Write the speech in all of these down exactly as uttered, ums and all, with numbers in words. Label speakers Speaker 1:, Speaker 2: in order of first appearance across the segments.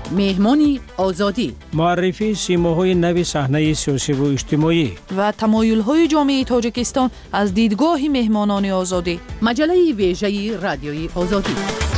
Speaker 1: مهمانی آزادی،
Speaker 2: معرفی سیماهای نو صحنه سیاسی و اجتماعی
Speaker 3: و تمایل‌های جامعه تاجیکستان از دیدگاه مهمانان آزادی.
Speaker 1: مجله ویژه رادیوی آزادی.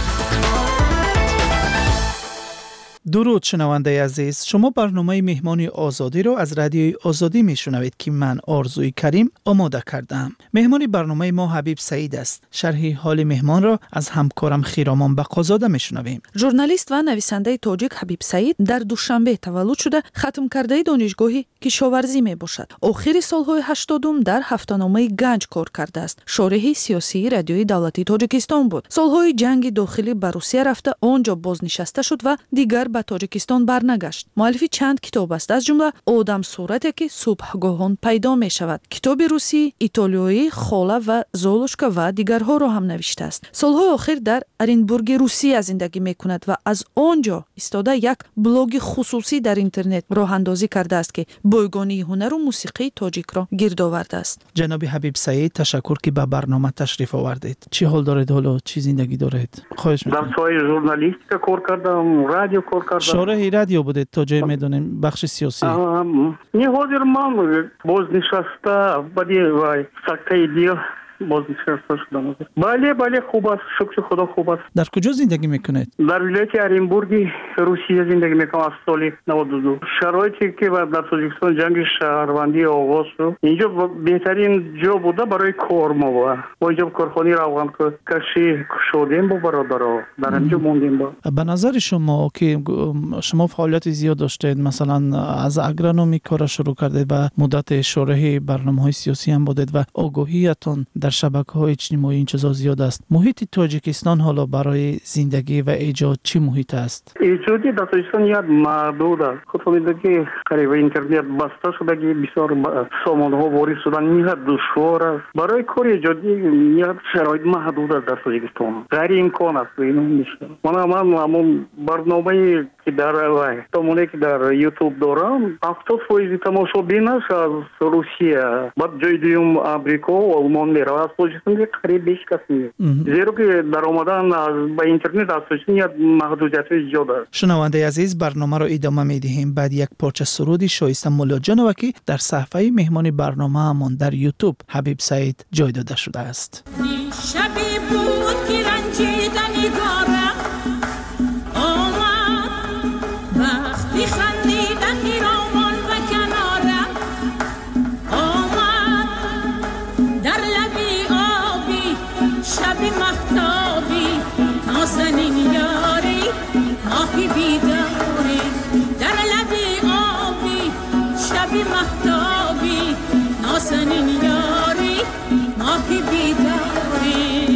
Speaker 4: درود شنونده عزیز، شما برنامه مهمانی آزادی رو از رادیوی آزادی میشنوید که من آرزوی کریم آماده کردم. مهمانی برنامه ما حبیب سعید است. شرح حال مهمان را از همکارم خیرامان بقازاده میشنویم.
Speaker 3: ژورنالیست و نویسنده تاجیک حبیب سعید در دوشنبه تولد شده، ختم کرده دانشگاهی کشاورزی می باشد. آخر سالهای هشتادم در هفته‌نامه گنج کار کرده است. شارح سیاسی رادیوی دولتی تاجیکستان بود. سالهای جنگ داخلی به روسیه رفته، آنجا بازنشسته شد و دیگر به تاجیکستان برنگشت. مؤلف چند کتاب است، از جمله آدم صورتی که صبحگاهان پیدا می شود، کتاب روسی، ایتالیایی، خاله و زولوشکا و دیگرها را هم نوشته است. سالهای آخر در ارنبورگ روسیه زندگی می کند و از آنجا استاده یک بلاگ خصوصی در اینترنت راه اندازی کرده است که بایگانی هنر و موسیقی تاجیک را گرد آورده است.
Speaker 4: جناب حبیب سعید، تشکر که به برنامه تشریف آوردید. چی حال دارید؟ حالا چی زندگی دارید؟ خواهش می‌کنم.
Speaker 5: در سایه ژورنالیستیک کار کردم، رادیو کار کردم.
Speaker 4: شارح رادیو بودید تا جای میدونیم بخش سیاسی.
Speaker 5: نه حاضر من بازنشسته بدی و سکته دیگه بازنشسته شدم. بله بله خوب است، شکر خدا خوب است.
Speaker 4: در کجا زندگی میکنید؟
Speaker 5: در ولایت ارنبورگ روسیه زندگی میکنم از سال نود و دو. شرایطی که در تاجیکستان جنگ شهروندی آغاز شد، اینجا بهترین جا بوده برای کار ما بود. ما اینجا کارخانه روان کشی شدیم با برادرها، در اینجا موندیم. با
Speaker 4: به نظر شما که شما فعالیت زیاد داشتید، مثلا از اگرونومی کار شروع کردید و مدت شارح برنامه‌های سیاسی هم بودید و آگاهیتون در شبکه‌های اجتماعی این چیزا زیاد است. محیط تاجیکستان حالا برای زندگی و ایجاد چی محیط است؟
Speaker 5: ایجادی در تاجیکستان یاد محدود است. خود می‌دونید که قریب اینترنت بسته شده که بسیار سامانه‌ها وارد شدن، میاد دشوار است. برای کار ایجادی میاد شرایط محدود است در تاجیکستان. غیر امکان است اینو میشه. من من همون برنامه‌ای که در تمونه که در یوتیوب دارم، هفتاد درصد تماشابین است از روسیه، بعد جای دیگه آمریکا و آلمان میره. از تاجیکستان قریب بیش کس نیست، زیرا که در آمدن با اینترنت از تاجیکستان محدودیت ایجاد است.
Speaker 4: شنونده عزیز، برنامه را ادامه میدهیم بعد یک پارچه سرودی شایسته مولا جانوکی در صفحه مهمان برنامه همان در یوتیوب حبیب سعید جای داده شده است.
Speaker 6: شبی بود که رنجیدنی دارم آمد وقتی خندیدن ایرامان و کنارم آمد در لبی آبی شبی مهتابی نازنین یاری ماهی بیداری در لبی آبی شبی مهتابی نازنین یاری ماهی بیداری.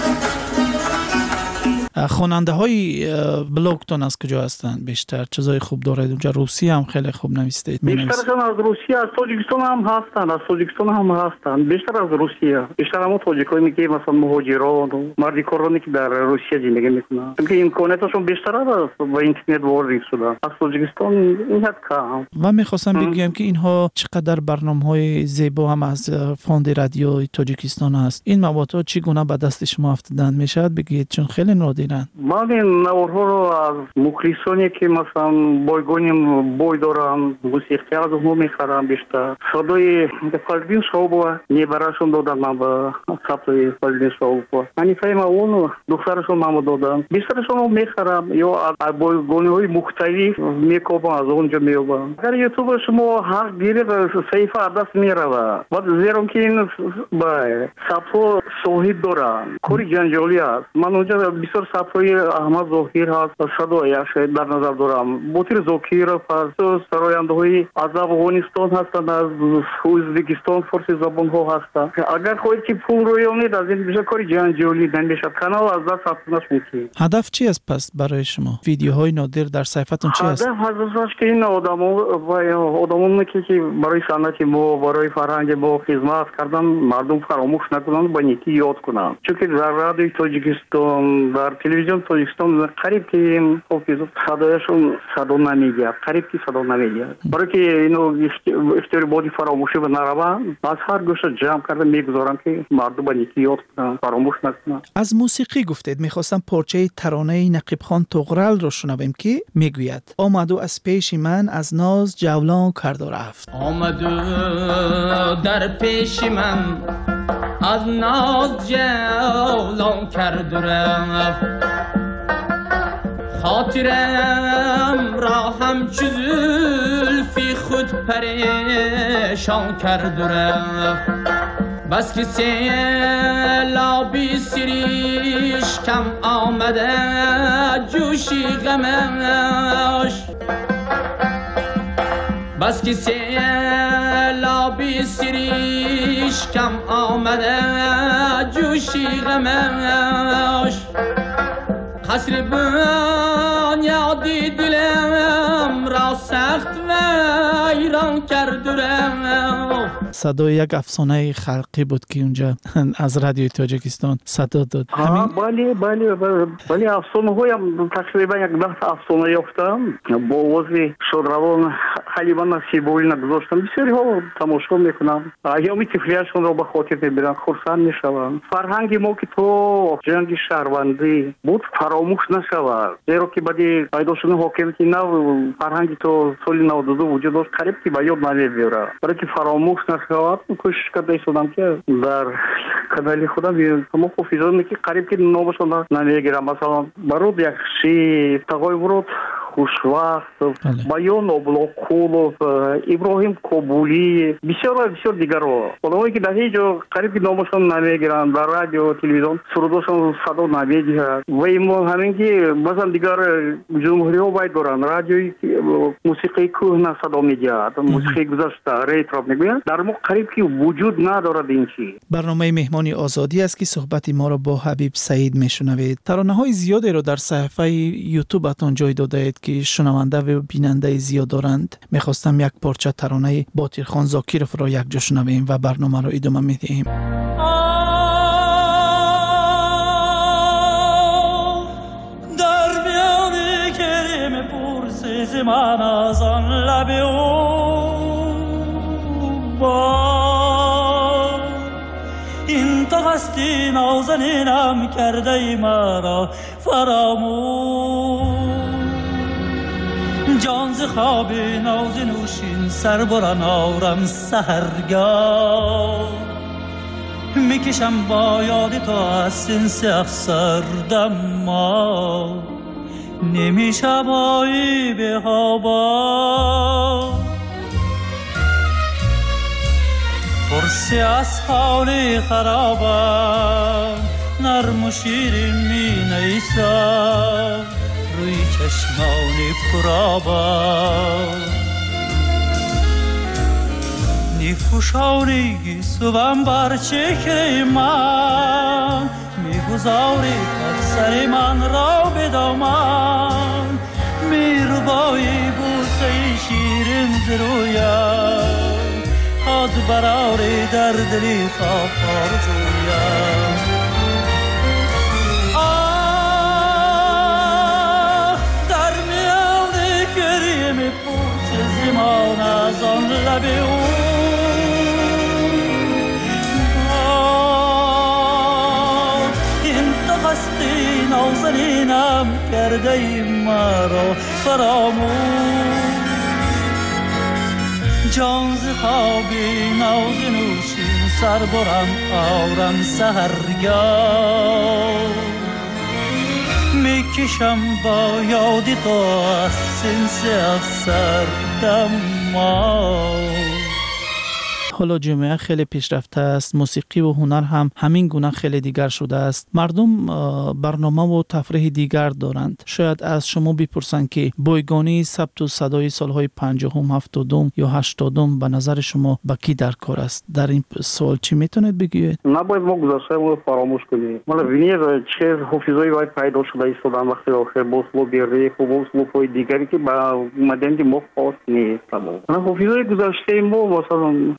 Speaker 4: خواننده های بلاگتون از کجا هستند بیشتر؟ چیزای خوب دارید اونجا؟ روسی هم خیلی خوب نویسید.
Speaker 5: بیشترشون از روسیه، از تاجیکستان هم هستند، از تاجیکستان هم هستند. بیشتر از روسیه، بیشتر هم تاجیکایی که مثلا مهاجران و مردی کارانی که در روسیه زندگی میکنن، چون امکاناتشون بیشتر است و اینترنت وارد شده. از تاجیکستان این حد کم.
Speaker 4: و میخواستم بگم که اینها چقدر برنامه‌های زیبا هم از فوند رادیو تاجیکستان هست. این مواد چگونه به دست شما افتادن میشد بگید، چون خیلی نادرن.
Speaker 5: من این نوارها رو از مخلصانی که مثلا بایگانیم بای دارم، موسیقی از اونها میخرم. بیشتر صدای فالبین شاوبو نیبراشون دادن، من به ثبت فالبین شاوبو من فهم اون دخترشون من دادم. بیشترشون رو میخرم یا از بایگانی های مختلف میکوبم، از اونجا میوبم. در یوتیوب شما هر دیگه صحیفه عدس میروه و زیرا که این با ثبت شاهد دارم کاری جنجالی است. من اونجا بسیار صفای احمد ظاهر هست، صدای شاید در نظر دارم. بوتیر زاکیر فارسی سراینده های از افغانستان هستند، از ازبکستان فارسی زبان ها هستند. اگر خواهید که پول رویانید از این بیشتر کاری جنجالی نمیشه. کانال از دست رفتنش میکنید.
Speaker 4: هدف چی است پس برای شما؟ ویدیوهای نادر در صفحتون چی است؟
Speaker 5: هدف هستش که این آدما و آدمانی که برای صنعت ما، برای فرهنگ ما خدمت کردن، مردم فراموش نکنند، با نیکی یاد کنند. چون که در رادیوی تاجیکستان، در تلویزیون توجیکستان قریب که حافظ صدایشون صدا نمیگه، قریب که صدا نمیگه. برای که اینو اختیار بادی فراموشی به نروا از هر گوشه جمع کرده میگذارم که مردم با یکی یاد کنن، فراموش نکنن.
Speaker 4: از موسیقی گفتید، میخواستم پارچه ترانه نقیب خان طغرل رو شنویم که میگوید آمد و از پیش من از ناز جولان کرد و رفت.
Speaker 7: آمد در پیش من از ناز جولان کرد و رفت، خاطرم را همچو زلفی خود پریشان کرد و رفت. بس که سیلابی سریش کم آمده جوشی غمش، بس که سیلابی سریش کم آمده جوشی غمش. قصر بنیادی دلم را سخت ویران کرد و رفت.
Speaker 4: صدای یک افسانه خلقی بود که اونجا از رادیوی تاجیکستان صدا داد.
Speaker 5: همین بله بله بله افسانه هایم تقریبا یک ده افسانه یافتم با آواز شادروان حلیمه نصیبوری نگذاشتم. بسیاری ها تماشا میکنم، ایام طفلیشون را به خاطر میبرن، خرسند میشوند. فرهنگ ما که تو جنگ شهروندی بود فراموش نشود، زیرا که بعدی پیدا شدن حاکمیت نو فرهنگ تو سال نود و دو وجود داشت، قریب که به یاد نمیبره. برای که فراموش نشود کوشش کرده ایستادم که در کانال خودم تمام حافظان که قریب که نامشون نمیگیرم. مثلا برود یک شی تقای ورود خوشوقت، بیان ابلاقولов، ابراهیم کابولی، بسیار بسیار دیگر رو اونایی که در هیچ جا قریب که نامشون نمیگیرن، در رادیو تلویزیون سرودشون صدا نمیگیرن. و این همین که مثلا دیگر جمهوری ها باید دارن رادیوی موسیقی کهنه صدا میگیرد، موسیقی گذشته ریترو میگویند، در ما قریب که وجود ندارد این چی.
Speaker 4: برنامه مهمانی آزادی است که صحبت ما را با حبیب سعید میشنوید. ترانه های زیادی رو در صفحه یوتیوبتان جای داده اید که شنونده و بیننده زیاد دارند. میخواستم یک پارچه ترانه باطل خان زاکیروف را یک جا شنویم و برنامه را ادامه میدهیم.
Speaker 8: در میان کریم پرسیز من از آن لب او با این تو هستی نازنینم کرده ای مرا فراموش. جان ز خواب ناز نوشین سر بران آرم سحرگاه، میکشم با یاد تو از سین سیاه سردم ما نمیشم آیی به هوا. پرسی از حال خرابم نرم و شیرین می نیسم روی چشمان پرآبم. نیفوشانی گیسوم بر چهره من، میگذاری سر من را به دامن، میروبایی بوسه شیرین ز رویم، خود براری در دلی خواب آرزویم. زمان از آن لب او این تو هستی نازنینم کرده ای مرا فراموش. جان ز خوابی ناز نوشین سر برم آرم سحرگاه، میکشم با یادی تو از سنس سردم ما.
Speaker 4: حالا جامعه خیلی پیشرفته است، موسیقی و هنر هم همین گونه خیلی دیگر شده است. مردم برنامه و تفریح دیگر دارند. شاید از شما بپرسند که بایگانی ثبت و صدای سالهای پنجاهم، هفتادم یا هشتادم به نظر شما با کی در کار است؟ در این سوال چی میتونید بگید؟
Speaker 5: نباید ما گذشته رو فراموش کنیم. مالا وینیر چه حافظایی باید پیدا شده ایستادن وقتی آخر بوسلو بیریخ و بوسلو پای دیگری که با مدنی ما خاص نیست. حافظای گذشته ما مثلا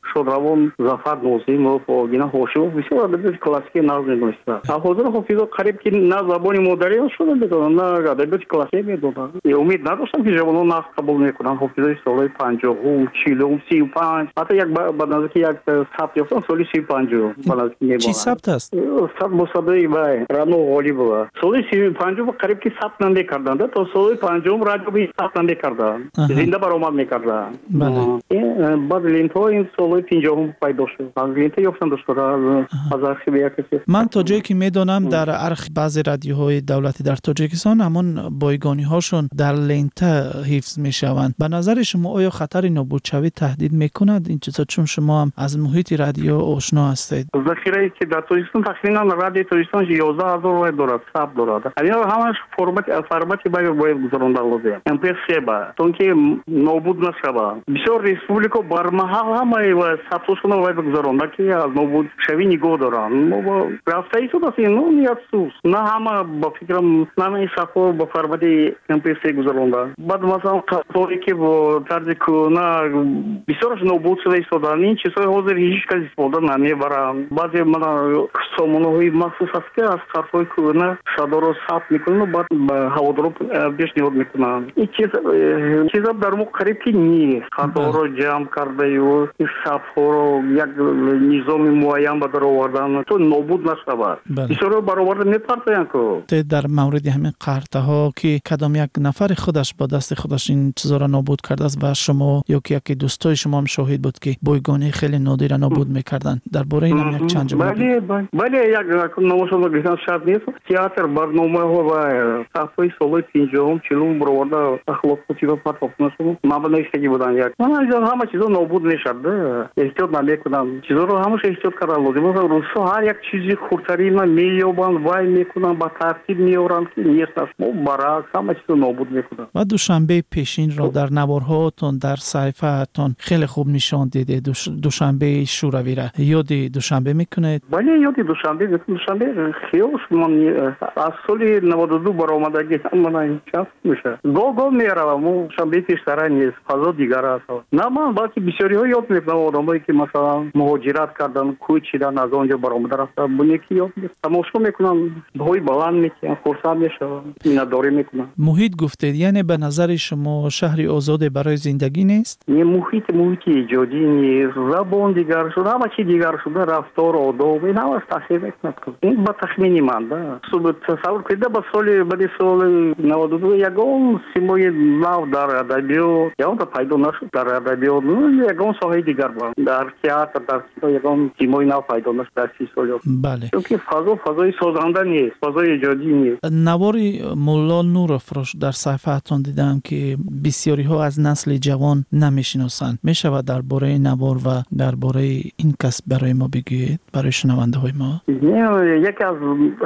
Speaker 5: شادروان ظفر نوزیمов و گینا هاشمov بسیار ادبیات کلاسیک نظم می‌نوشتند. حاضر حافظ قریب که نه زبان مادری شده بدونن نه ادبیات کلاسیک می‌دونن. امید نداشتم که جوانان نقد قبول می‌کنن. حافظ سال پنجاه و چهل و سی و پنج حتی یک بعد از که یک ثبت یافتن سال سی و پنج بعد از می‌برن.
Speaker 4: چی ثبت است؟
Speaker 5: ثبت مصادره بای رانو غالیب بود. سال سی و پنج قریب که ثبت نمی‌کردند تا سال پنجم رادیو به ثبت نمی‌کردند. زنده برآمد می‌کردند.
Speaker 4: بله.
Speaker 5: بعد لینتو این سال پنجم پیدا شد. از لینتو یافتن دوستان از آرخیو یک
Speaker 4: من تا جایی که میدونم در ارخ بعضی رادیوهای دولتی در تاجیکستان همون بایگانی هاشون در لینته حفظ میشوند. به نظر شما آیا خطر نابودشوی تهدید میکند این چیزا چون شما هم از محیط رادیو آشنا هستید؟
Speaker 5: ذخیره که در تاجیکستان تقریبا رادیو تاجیکستان یازده هزار وای دارد ثبت دارد. اینا همش فرمت فرمتی باید باید گذرانده لازم. ام پی سه با تا که نابود نشود. بسیار ریسپوبلیکا برمحل همه و ثبتشون باید گذرانده که از نابود شوی نگاه دارن. ما رفته ای شده است نه نیت سوز نه همه با فکرم نه این صفحه با فرمتی ام پی سه گذرانده. بعد مثلا قطاری که با طرز کرونا بسیارش نابود شده ایستادن این چیزهای حاضر هیچ کسی استفاده نمیبرن. بعضی من سامانه‌های مخصوص است که از طرفای کرونا صدا رو ثبت میکنن و بعد به هوادارا پیشنهاد میکنن. این چیز چیزا در ما قریب که نیست. خطا رو جمع کرده و این صفحه رو یک نظام معین به در آوردن تو نابود نشود. بسیار برآورده میپرسن که
Speaker 4: در مورد همین قرطه ها که کدام یک نفر خودش با دست خودش این چیزا را نابود کرده است و شما یا که یکی دوستای شما هم شاهد بود که بایگانی خیلی نادر نابود میکردن درباره این هم یک چند جمله
Speaker 5: بله بله یک نمایشنامه گفتن شرط نیست تئاتر برنامه ها و صفحه سال پنجم چلو برآورده اخلاق و پاتوق نشون مبنایشگی بودن یک من از همه چیزا نابود نشده احتیاط نمیکنم چیزا رو همش احتیاط کردن لازمه روسا هر یک چیزی خردتری من مییابن وای میکنن با ترتیب میارن که نیست است ما برای همه چیزا نابود میکنن.
Speaker 4: و دوشنبه پیشین را در نوارهاتون در صحیفه‌تون خیلی خوب نشان دیده دوشنبه شوروی را یاد دوشنبه میکنید؟
Speaker 5: بله یاد دوشنبه دوشنبه خیلی من از سال نود و دو برآمدگی من این چند میشه گو گو میارم و شنبه پیشتر نیست فضا دیگر است نه من باقی بسیاری ها یاد میکنم آدمایی که مثلا مهاجرت کردن کوچ چیدن از آنجا برآمده رفتن بونی که یاد میکنم تماشا میکنم های بلند میکنم خرسند میشم مینداری میکنم. محیط
Speaker 4: گفتید یعنی به نظر شما شهری آزاد برای زندگی نیست؟
Speaker 5: این محیط محیط ایجادی نیست زبان دیگر شده همه چی دیگر شده رفتار آداب این همه تاثیر میکنه این با تخمینی من ده تصور کنید با سال بعد سال نود و دو یگان سیمای نو در ادبیات یا اون پیدا نشد در ادبیات یگان ساحه دیگر بود در تئاتر در یگان سیمای نو پیدا نشد در سی سال
Speaker 4: بله
Speaker 5: چون که فضا فضای سازنده نیست فضای ایجادی نیست.
Speaker 4: نواری مولا نورافروش در صفحه‌تون دیدم که بسیاری ها از نسل جوان نمیشناسند میشود درباره نوار و درباره این کس برای ما بگویید برای شنونده های ما؟
Speaker 5: یکی از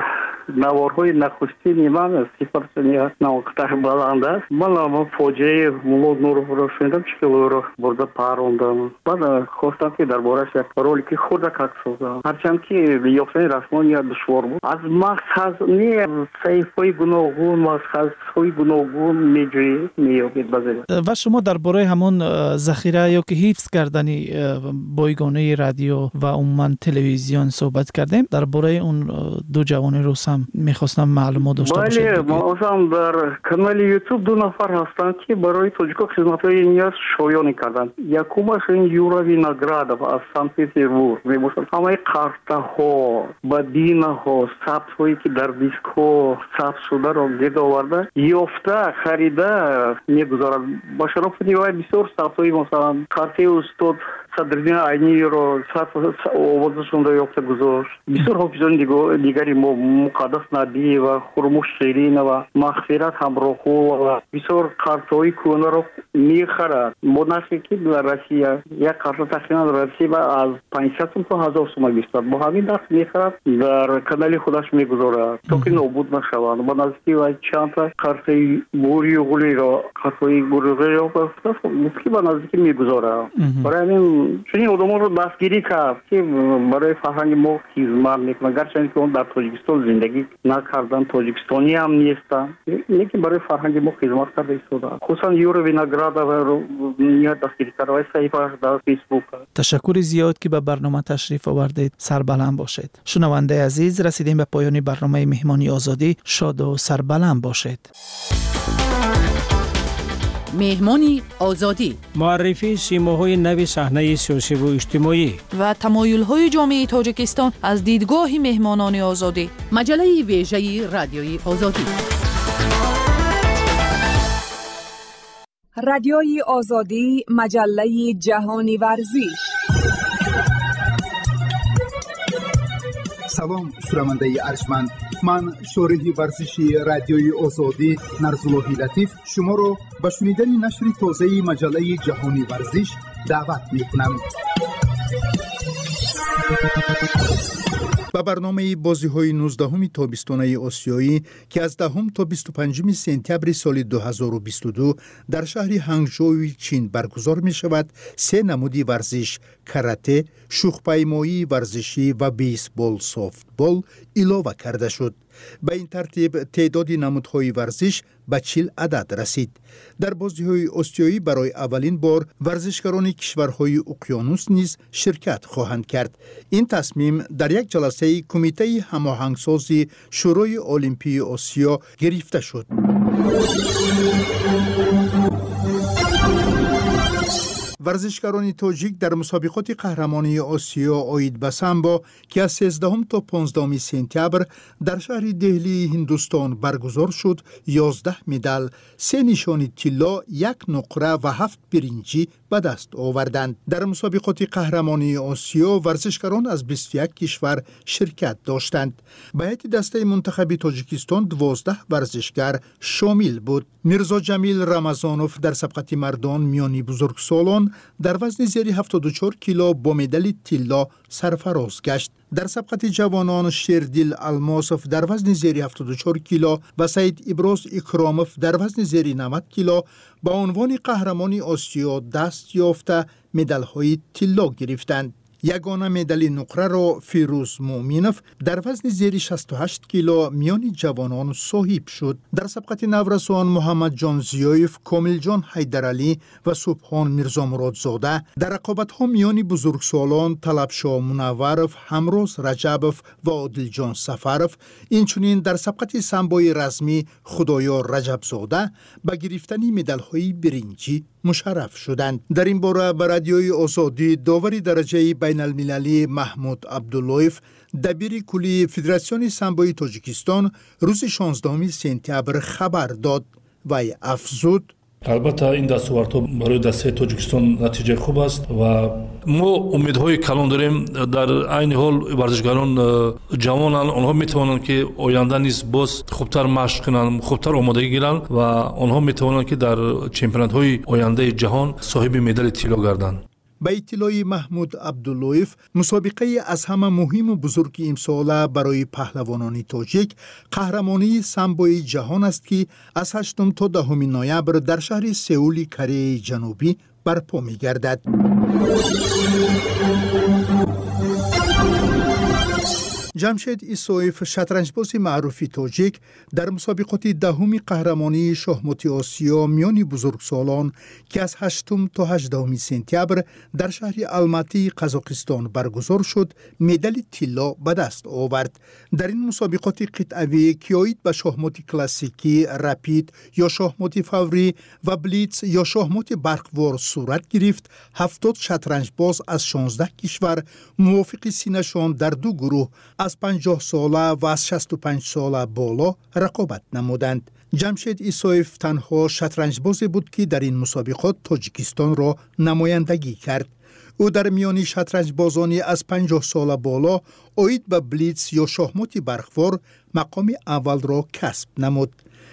Speaker 5: نوارهای نخستین من صفر سنی نوکتر بلند است من فوجه مولا نورافروش شنیدم چکلو رو برده پروندم بعد خواستم که دربارش یک رولی که خورده کات سازم هرچند که یافتن رسمان یا دشوار بود از مقصد نه صحیفه گوناگون مقصدهای گوناگون میجویید مییابید بذارید.
Speaker 4: و شما درباره همون ذخیره یا که حفظ کردنی بایگانه رادیو و عموما تلویزیون صحبت کردیم درباره اون دو جوان روس هم میخواستم معلومات داشته باشید.
Speaker 5: بله ما هم در کانال یوتیوب دو نفر هستند که برای توجیکا خدمت‌های نیاز شایانی کردند. یکمش این یورا وینоградов از سن پترزبورگ میباشد. همه قرطه ها بدینه ها ثبت هایی که در دیسک ها ثبت شده را گرد آورده یافته خریده میگذارد. با شرف نیوای بسیار ثبت های مثلا قرطه استاد صدرالدین عینی رو آوازشون رو یافته گذاشت. بسیار حافظان دیگری مقدس نبی و خرموش شیرین و مغفرت همراهو و بسیار قرطه‌های کهنه رو میخرد. با نرخی که در روسیه یک قرطه تقریبا در روسیه از پانصد تا هزار سوم بیشتر با همین نرخ میخرد در کانال خودش میگذارد تا که نابود نشود. با نزدیکی و چند تا قرطه بوری و غولی رو حرفای گروه یا پس مفتی به نزدیکی میگذاره. برای همین چنین آدما رو دستگیری کرد که برای فرهنگ ما خدمت میکنه. گرچه که اون در تاجیکستان زندگی نکردن، تاجیکستانی هم نیستن، لیکن برای فرهنگ ما خدمت کرده ایستاده. خصوصا یورو وینگراد و نیت دستگیری کرده و صحیفه‌اش در فیسبوک.
Speaker 4: تشکر زیاد که به برنامه تشریف آوردید. سربلند باشید. شنونده عزیز، رسیدیم به پایان برنامه مهمانی آزادی. شاد و سربلند باشید.
Speaker 1: مهمانی آزادی،
Speaker 2: معرفی سیماهای نو صحنه سیاسی و اجتماعی
Speaker 3: و تمایل‌های جامعه تاجیکستان از دیدگاه مهمانان آزادی.
Speaker 1: مجله ویژه رادیوی آزادی.
Speaker 9: رادیوی آزادی، مجله جهانی ورزش.
Speaker 10: سلام شنونده ارجمند، من شارح ورزشی رادیوی آزادی نرزاللهی لطیف شما را به شنیدن نشر تازه مجله جهانی ورزش دعوت می‌کنم. با برنامه بازی‌های نوزدهم تابستانه آسیایی که از دهم تا بیست و پنجم سپتامبر سال دو هزار و بیست و دو در شهر هنگژو چین برگزار می‌شود، سه نمودی ورزش کاراته، شوخ‌پیمایی ورزشی و بیسبال سافتبال اضافه کرده شد. به این ترتیب تعداد نمودهای ورزش به چهل عدد رسید. در بازی‌های آسیایی برای اولین بار ورزشکاران کشورهای اقیانوس نیز شرکت خواهند کرد. این تصمیم در یک جلسه کمیته هماهنگسازی شورای المپی آسیا گرفته شد. ورزشکاران تاجیک در مسابقات قهرمانی آسیا عاید به سامبو که از سیزدهم تا پانزدهم سپتامبر در شهر دهلی هندوستان برگزار شد، یازده مدال، سه نشانی طلا، یک نقره و هفت برنجی به دست آوردند. در مسابقات قهرمانی آسیا ورزشکاران از بیست و یک کشور شرکت داشتند. به هیئت دسته منتخب تاجیکستان دوازده ورزشکار شامل بود. میرزا جمیل رمضانوف در سبقت مردان میانی بزرگسالان در وزن زیر هفتاد و چهار کیلو با مدال طلا سرفراز گشت. در سبقت جوانان شیردل الماسوف در وزن زیر هفتاد و چهار کیلو و سید ابراز اکراموف در وزن زیر نود کیلو با عنوان قهرمانی آسیا دست یافته مدال‌های طلا گرفتند. یگانه مدال نقره را فیروز مومینوف در وزن زیر شصت و هشت کیلو میان جوانان صاحب شد. در سبقت نورسان محمد جان زیایف، کامل جان حیدرعلی و سبحان میرزا مرادزاده در رقابت‌ها میان بزرگسالان طلبشاه منورف، همروز رجبوف و عادل جان سفرف، اینچنین در سبقت سامبوی رزمی خدایار رجبزاده به گرفتن مدال‌های برنجی مشرف شدند. در این باره به رادیوی آزادی داور درجه بین المللی محمود عبداللهیف، دبیر کلی فدراسیون سامبوی تاجیکستان، روز شانزدهم سپتامبر خبر داد و افزود:
Speaker 11: البته این دستاوردها برای دسته تاجیکستان نتیجه خوب است و ما امیدهای کلان داریم. در عین حال ورزشکاران جوانان آنها میتوانند که آینده نیز باز خوبتر مشق کنند، خوبتر آمادگی گیرند و آنها میتوانند که در چمپیونات‌های آینده جهان صاحب مدال طلا گردند.
Speaker 10: به اطلاع محمود عبداللهیف، مسابقه از همه مهم و بزرگ امسال برای پهلوانان تاجیک قهرمانی سامبوی جهان است که از هشتم تا دهم نوامبر در شهر سئول کره جنوبی برپا می گردد. جمشید ایسویف، شطرنجباز معروف تاجیک، در مسابقات دهم قهرمانی شاهمات آسیا میان بزرگسالان که از هشتم تا هجدهم سپتامبر در شهر الماتی قزاقستان برگزار شد، مدال طلا به دست آورد. در این مسابقات قطعه‌ای که عاید به شاهمات کلاسیکی، رپید یا شاهمات فوری و بلیتز یا شاهمات برقوار صورت گرفت، هفتاد شطرنجباز از شانزده کشور موافق سینه‌شان در دو گروه از پنجاه ساله و از شصت و پنج ساله بالا رقابت نمودند. جمشید ایسویف تنها شطرنجباز بود که در این مسابقات تاجیکستان را نمایندگی کرد. او در میان شطرنجبازانی از پنجاه ساله بالا عاید به بلیتز یا شاهمات برقوار مقام اول را کسب نمود.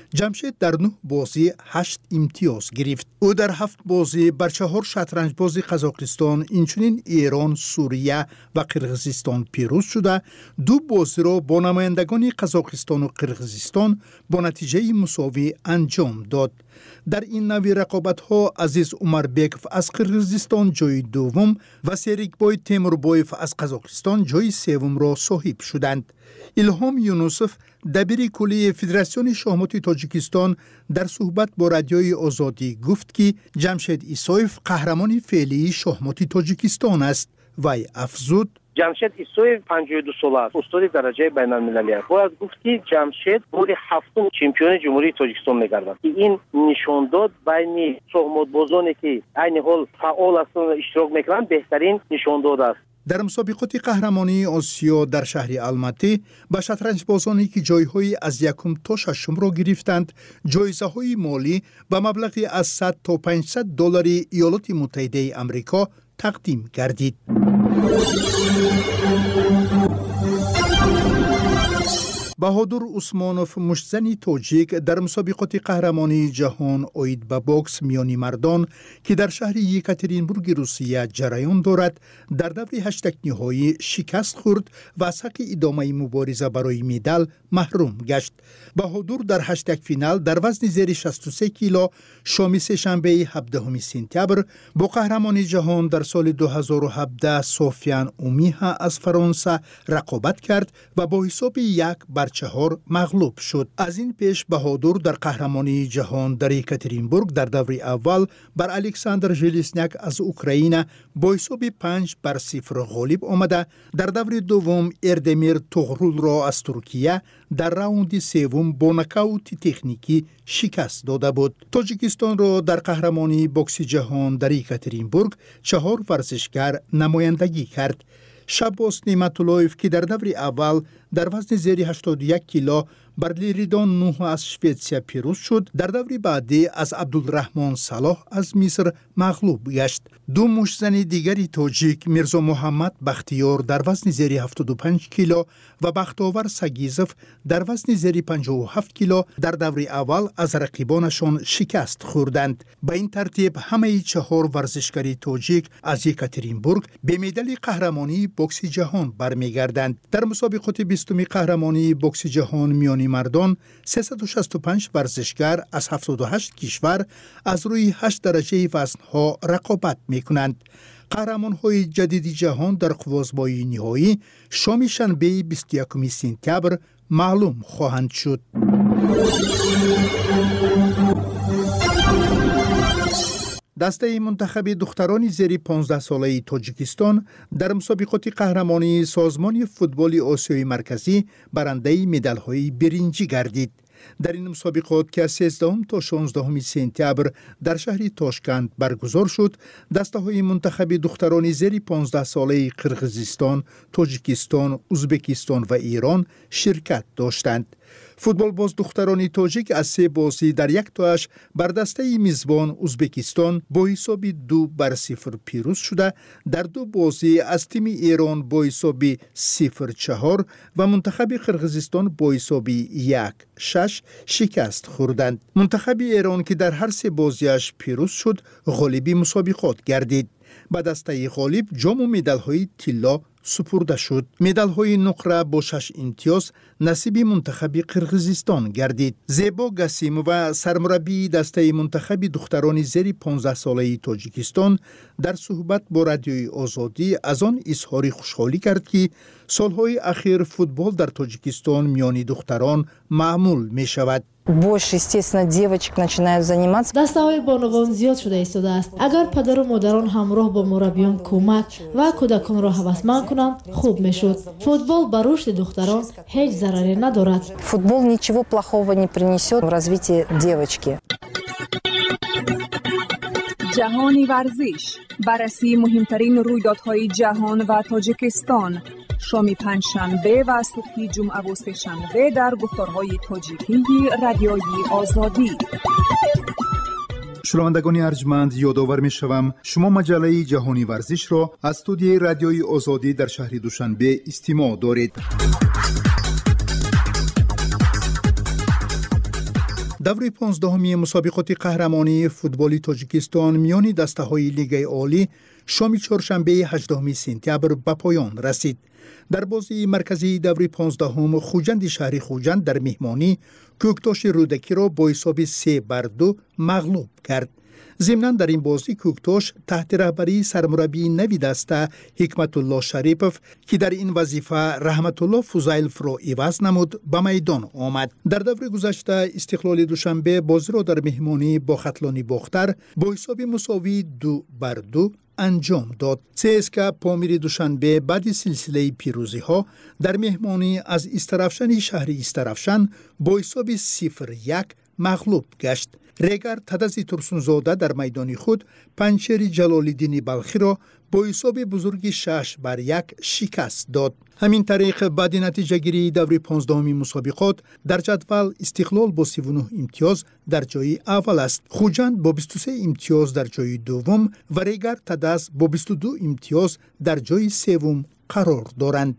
Speaker 10: جمشید در نه بازی هشت امتیاز گرفت. او در هفت بازی بر چهار شطرنجباز قزاقستان، اینچنین ایران، سوریه و قرقیزستان پیروز شده. دو بازی را با نمایندگان قزاقستان و قرقیزستان با نتیجه مساوی انجام داد. در این نوع رقابت‌ها عزیز عمربکov از قرقیزستان جای دوم و سریکبای تیموربایف از قزاقستان جای سوم را صاحب شدند. الهام یونوسف دبیر کلی فدراسیون شахمات تاجیکستان در صحبت با رادیوی آزادی گفت که جمشید ایسایف قهرمان فعلی شахمات تاجیکستان است. وی افزود:
Speaker 12: جمشید ایسایف پنجاه و دو ساله است، استاد درجه بین المللی است. باید گفت که جمشید بار هفتم چمپیون جمهوری تاجیکستان می‌گردد. این نشان داد بین شахمات بازانی که عین حال فعال هستند و اشتراک می‌کنند بهترین نشان داد است.
Speaker 10: در مسابقات قهرمانی آسیا در شهر الماتی با شطرنج بازانی که جایهای از یکم تا ششم را گرفتند، جایزه های مالی به مبلغی از صد تا پانصد دلار ایالات متحده آمریکا تقدیم گردید. بهادر عثمانوف مشتزنی تاجیک در مسابقات قهرمانی جهان اوید به بوکس میانی مردان که در شهر یکاترینبورگ روسیه جریان دارد، در دور هشتگ نهایی شکست خورد و از حق ادامه مبارزه برای مدال محروم گشت. بهادر در هشتگ فینال در وزن زیر شصت و سه کیلو شام سه‌شنبه هفدهم سپتامبر با قهرمان جهان در سال دو هزار و هفده سوفیان اومیها از فرانسه رقابت کرد و با حساب یک بر چهار مغلوب شد. از این پیش بهادر در قهرمانی جهان در یکاترینبورگ در دور اول بر الکساندر ژلزنیاک از اوکراین با حساب پنج بر صفر غالب آمده. در دور دوم اردمیر توغرول را از ترکیه در راوند سوم با نکاوت تکنیکی شکست داده بود. تاجیکستان را در قهرمانی بوکس جهان در یکاترینبورگ چهار ورزشکار نمایندگی کرد. شباس نعمت‌اللهیف که در دور اول در وزن زیر هشتاد و یک کیلو بر لیریدان نه از شویتسیا پیروز شد. در دور بعدی از عبدالرحمن صلاح از مصر مغلوب گشت. دو مشتزن دیگری تاجیک میرزا محمد بختیار در وزن زیر هفتاد و پنج کیلو و بختاور سگیزف در وزن زیر پنجاه و هفت کیلو در دور اول از رقیبانشان شکست خوردند. به این ترتیب همه چهار ورزشکاری تاجیک از یکاترینبورگ به مدال قهرمانی بوکس جهان برمیگردند. در مسابقات بیستمی قهرمانی بوکس جهان میانی مردان سیصد و شصت و پنج ورزشکار از هفتاد و هشت کشور از روی هشت درجه وزنها رقابت میکنند. قهرمان‌های جدید جهان در قوزبای نهایی شام شنبه بیست و یکم سپتامبر معلوم خواهند شد. دسته منتخب دختران زیر پانزده ساله تاجیکستان در مسابقات قهرمانی سازمان فوتبال آسیای مرکزی برنده مدال‌های برنجی گردید. در این مسابقات که از سیزدهم تا شانزدهم سپتامبر در شهر تاشکند برگزار شد، دسته‌های منتخب دختران زیر پانزده ساله قرقیزستان، تاجیکستان، ازبکستان و ایران شرکت داشتند. فوتبال باز دختران تاجیک از سه بازی در یک تاش بر دسته میزبان ازبکستان با حساب دو بر صفر پیروز شده. در دو بازی از تیم ایران با حساب صفر چهار و منتخب قرقیزستان با حساب یک شش شکست خوردند. منتخب ایران که در هر سه بازیش پیروز شد غالب مسابقات گردید. به دسته غالب جام و مدال‌های طلا سپرده شد. مدال‌های نقره با شش امتیاز نصیب منتخب قرقیزستان گردید. زیبا گسیم و سرمربی دسته منتخب دختران زیر پانزده ساله تاجیکستان در صحبت با رادیوی آزادی از آن اظهار خوشحالی کرد که سالهای اخیر فوتبال در تاجیکستان میان دختران معمول می شود.
Speaker 13: больше, естественно, девочек начинают заниматься.
Speaker 14: دسته‌های بانوان زیاد شده ایستاده است. اگر پدر و مادران همراه با مربیان کمک و کودکان را هوسمند کنند خوب میشد. فوتبال بر رشد دختران هیچ ضرری ندارد.
Speaker 13: Футбол ничего плохого не принесет в развитии девочки.
Speaker 9: جهانی ورزش، بررسی مهمترین رویدادهای جهان و تاجیکستان، شام پنجشنبه و صبح جمعه و سه‌شنبه در گفتارهای تاجیکی رادیوی آزادی.
Speaker 10: شنوندگان ارجمند، یادآور می‌شوم شما مجله جهانی ورزش را از استودیوی رادیوی آزادی در شهر دوشنبه استماع دارید. دوره پانزدهمی مسابقات قهرمانی فوتبال تاجیکستان میان دسته‌های لیگ عالی شام چهارشنبه هجدهم سپتامبر به پایان رسید. در بازی مرکزی دوره پانزدهم خوجند شهر خوجند در مهمانی کوکتاش رودکی را با حساب سه بر دو مغلوب کرد. ضمناً در این بازی کوکتاش تحت رهبری سرمربی نوی دسته حکمت الله شریپوف که در این وظیفه رحمت الله فوزایلف را عوض نمود به میدان آمد. در دوره گذشته استقلال دوشنبه بازی را در مهمانی با ختلانی باختر با حساب مساوی دو بر دو انجام داد. سیسکا پامیر دوشنبه بعد سلسله پیروزی ها در مهمانی از استرافشن شهر استرافشن با حساب صفر یک مغلوب گشت. ریگر تدزی ترسونزاده در میدان خود پنچر جلالالدین بلخی را با حساب بزرگ شش بر یک شکست داد. همین طریق بعد نتیجه گیری دوره پانزدهمی مسابقات در جدول استقلال با سی و نه امتیاز در جای اول است. خوجند با بیست و سه امتیاز در جای دوم و ریگر تدز با بیست و دو امتیاز در جای سوم قرار دارند.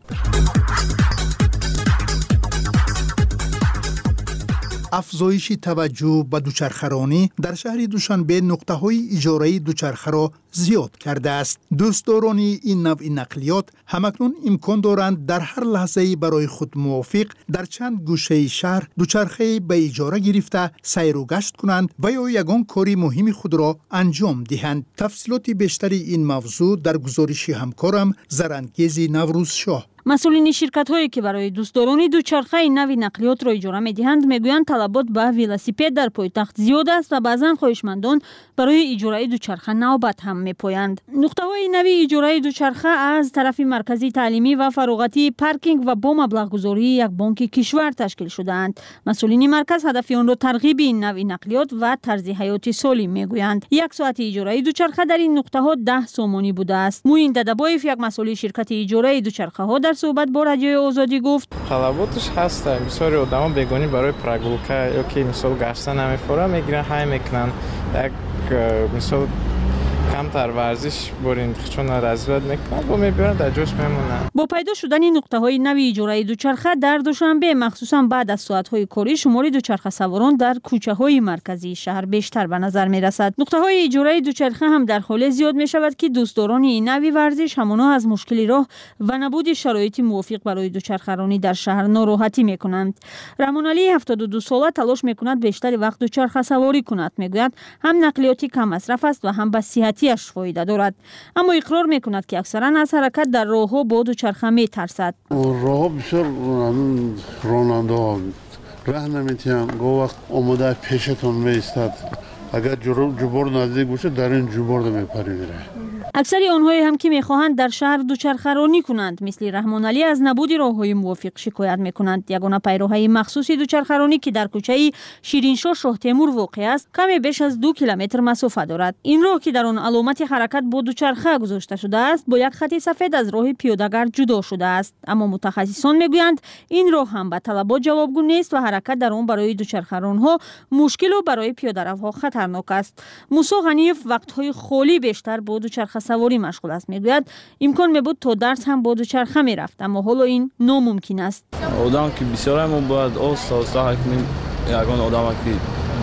Speaker 10: افزایش توجه به دوچرخه‌رانی در شهر دوشنبه نقطه‌های اجاره دوچرخه را زیاد کرده است. دوستداران این نوع نقلیات همکنون امکان دارند در هر لحظه برای خود موافق در چند گوشه شهر دوچرخه به اجاره گرفته سیر و گشت کنند و یا یگان کاری مهم خود را انجام دهند. تفصیلات بیشتری این موضوع در گزارش همکارم زرانگیز نوروز شاه.
Speaker 15: مسئولین شرکت‌هایی که برای دوستداران دوچرخه نوی نقلیات را اجاره می‌دهند میگویند طلبات به ولاسیپد در پایتخت زیاد است و بعضاً خواهشمندان برای اجاره دوچرخه نوبت هم می‌پویند. نقطه‌های نوی اجاره دوچرخه از طرف مرکزی تعلیمی و فراغتی پارکینگ و با مبلغ‌گذاری یک بانک کشور تشکیل شده‌اند. مسئولین مرکز هدف آن را ترغیب این نوی نقلیات و طرز حیات سالم میگویند. یک ساعت اجاره دوچرخه در این نقطه‌ها ده سومانی بوده است. موین ددبایف یک مسئول شرکت اجاره دوچرخه‌ها در صحبت با رادیوی آزادی گفت
Speaker 16: طلباتش هست. بسیاری آدما بگونی برای پراگولکا یا که مثلا گشتن نمیفوره میگیرن های میکنن یک مثلا کمتر ورزش برین چون رضایت میکنن با میبرن در جوش میمونن.
Speaker 15: با پیدا شدن نقطه های نوی اجاره دوچرخه در دوشنبه مخصوصا بعد از ساعت های کاری شمار دوچرخه سواران در کوچه های مرکزی شهر بیشتر به نظر می رسد. نقطه های اجاره دوچرخه هم در حال زیاد می شود که دوستداران این نوی ورزش همانا از مشکل راه و نبود شرایط موافق برای دوچرخه رانی در شهر ناراحتی می کنند. رحمان علی هفتاد و دو ساله تلاش می کند بیشتر وقت دوچرخه سواری کند. میگوید هم نقلیاتی کم مصرف است و هم به صحتیش فایده دارد، اما اقرار میکند که اکثرا از حرکت در راهها با دوچرخه میترسد.
Speaker 17: راهها بسیار راننده ها راه نمیتونن، گاه وقت آماده پیشتون میستد، اگر جبور نزدیک باشه در این جبور میپریده.
Speaker 15: اکثری آنهایی هم که میخواهند در شهر دوچرخه رانی کنند مثل رحمان علی از نبود راههای موافق شکایت میکنند. یگانه پیراهی مخصوص دوچرخه رانی که در کوچه شیرینشاه شاه تیمور واقع است کمی بیش از دو کیلومتر مسافت دارد. این راه که در آن علامت حرکت با دوچرخه گذاشته شده است با یک خط سفید از راه پیاده‌گر جدا شده است، اما متخصصان میگویند این راه هم به طلبات جوابگو نیست و حرکت در آن برای دوچرخه رانها مشکل و برای پیاده‌روها خطرناک است. موسی غنیف وقت‌های خالی بیشتر با دوچرخه سواری مشغول است. میگوید امکان میبود تا درس هم با دوچرخه میرفت، اما حالا این ناممکن است.
Speaker 18: آدم که بسیار هم باید آستا آستا حکنیم یگان آدم که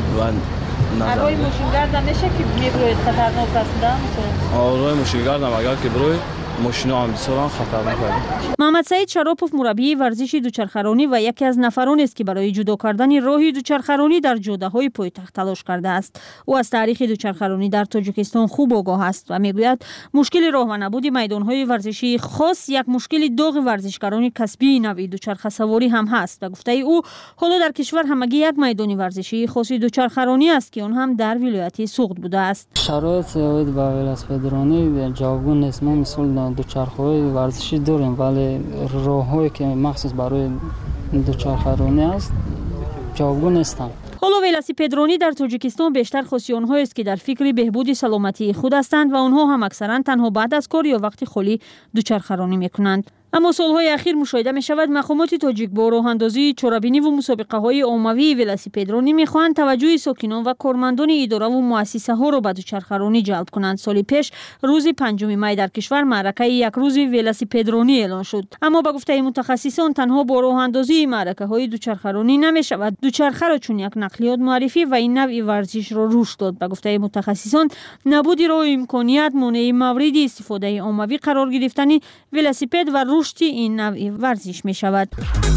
Speaker 18: و
Speaker 15: روی ماشینگرد هم میشه که میبروید خطرناک است ده؟
Speaker 18: روی ماشینگرد هم اگر که بروید ماشینا هم بسیار خطرناک است.
Speaker 15: محمد سعید شراپوف مربی ورزش دوچرخه رانی و یکی از نفرانی است که برای جدا کردن راه دوچرخه رانی در جاده‌های پایتخت تلاش کرده است. او از تاریخ دوچرخه رانی در تاجیکستان خوب آگاه است و میگوید مشکل راه و نبود میدان‌های ورزشی خاص یک مشکل داغ ورزشکاران کسبی نوی دوچرخه سواری هم هست و گفته او حالا در کشور همگی یک میدان ورزشی خاص دوچرخه رانی است که اون هم در ولایت سوخت بوده است.
Speaker 19: شرایط با ولاسپد رانی جوابگو نیست. ما مثلا دوچرخه‌های ورزشی داریم ولی راه‌هایی که مخصوص برای دوچرخه رانی است جوابگو نیستند.
Speaker 15: حالا ولاسیپد رانی در تاجیکستان بیشتر خاصی آنهایی است که در فکر بهبود سلامتی خود هستند و آنها هم اکثرا تنها بعد از کار یا وقت خالی دوچرخه رانی میکنند. اما سالهای اخیر مشاهده می شود مقامات تاجیک با راه اندازی چرابینی و مسابقه های عمومی ولاسیپدرانی می خواهند توجه ساکنان و کارمندان اداره و مؤسسه ها را به دوچرخه‌رانی جلب کنند. سال پیش روز پنجم می در کشور معرکه یک روز ولاسیپدرانی اعلان شد، اما به گفته متخصصان تنها با راه اندازی معرکه های دوچرخه‌رانی نمی شود دوچرخه را چون یک نقلیات معرفی و این نوع ورزش را رشد داد. به گفته متخصصان نبود راه امکانیت مانع مورد استفاده عمومی قرار گرفتن ولاسیپد و رشد این نوع ورزش می شود.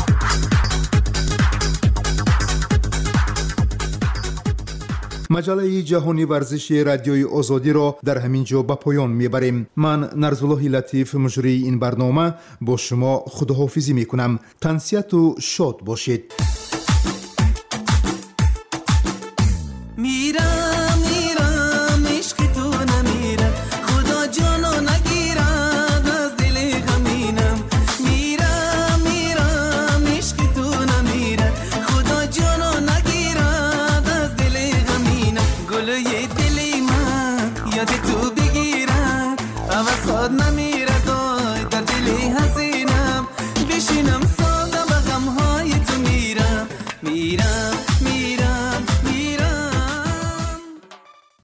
Speaker 10: مجله جهانی ورزشی رادیوی آزادی را در همین جا به پایان میبریم. من نرزالله لطیف مجری این برنامه با شما خداحافظی میکنم. تنسیت و شاد باشید.
Speaker 20: میرم میرم عشق تو نمیره خدا جانو نگیرد از دل غمینم. میرم میرم عشق تو نمیره خدا جانو نگیرد از دل غمینم. گلوی دلی من یاد تو بگیرد عوضات نمیره دای در دلی حسینم بشینم